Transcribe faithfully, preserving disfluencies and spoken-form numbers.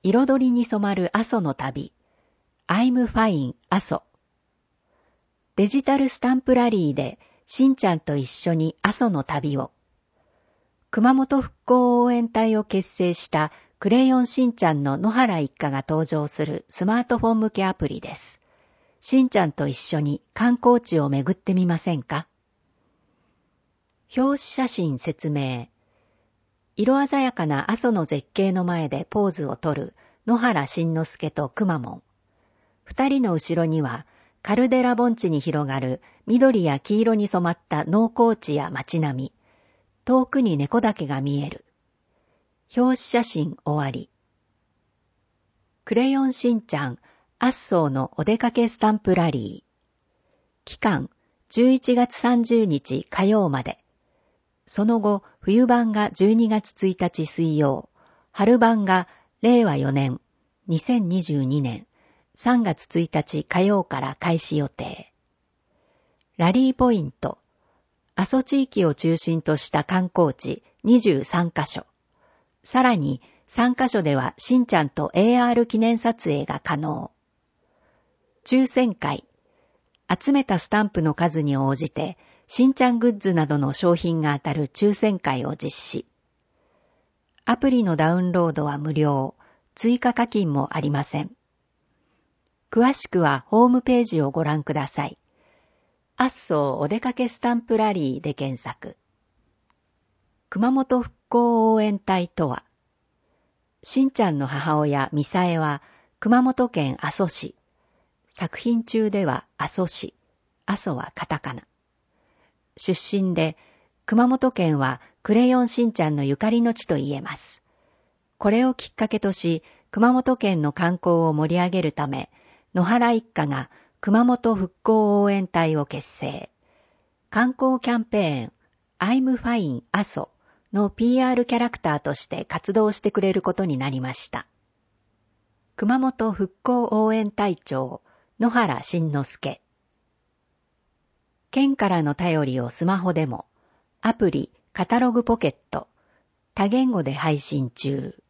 彩りに染まる阿蘇の旅。I'm fine 阿蘇。デジタルスタンプラリーでしんちゃんと一緒に阿蘇の旅を。熊本復興応援隊を結成したクレヨンしんちゃんの野原一家が登場するスマートフォン向けアプリです。しんちゃんと一緒に観光地を巡ってみませんか？表紙写真説明。色鮮やかな阿蘇の絶景の前でポーズをとる野原しんのすけとくまモン。二人の後ろにはカルデラ盆地に広がる緑や黄色に染まった農耕地や街並み。遠くに猫岳が見える。表紙写真終わり。クレヨンしんちゃん、アッソーのお出かけスタンプラリー。期間、じゅういちがつさんじゅうにち火曜まで。その後、冬版がじゅうにがつついたち水曜、春版がれいわよねん、にせんにじゅうにねんさんがつついたち火曜から開始予定。ラリーポイント。阿蘇地域を中心とした観光地にじゅうさんかしょ。さらにさんかしょではしんちゃんと エーアール 記念撮影が可能。抽選会。集めたスタンプの数に応じてしんちゃんグッズなどの商品が当たる抽選会を実施。アプリのダウンロードは無料。追加課金もありません。詳しくはホームページをご覧ください。アッソーお出かけスタンプラリーで検索。熊本復興応援隊とは、しんちゃんの母親ミサエは熊本県阿蘇市。作品中では阿蘇市。阿蘇はカタカナ。出身で熊本県はクレヨンしんちゃんのゆかりの地と言えます。これをきっかけとし、熊本県の観光を盛り上げるため、野原一家が熊本復興応援隊を結成。観光キャンペーン I'm fine 阿蘇の ピーアール キャラクターとして活動してくれることになりました。熊本復興応援隊長野原しんのすけ。県からの頼りをスマホでも、アプリカタログポケット、多言語で配信中。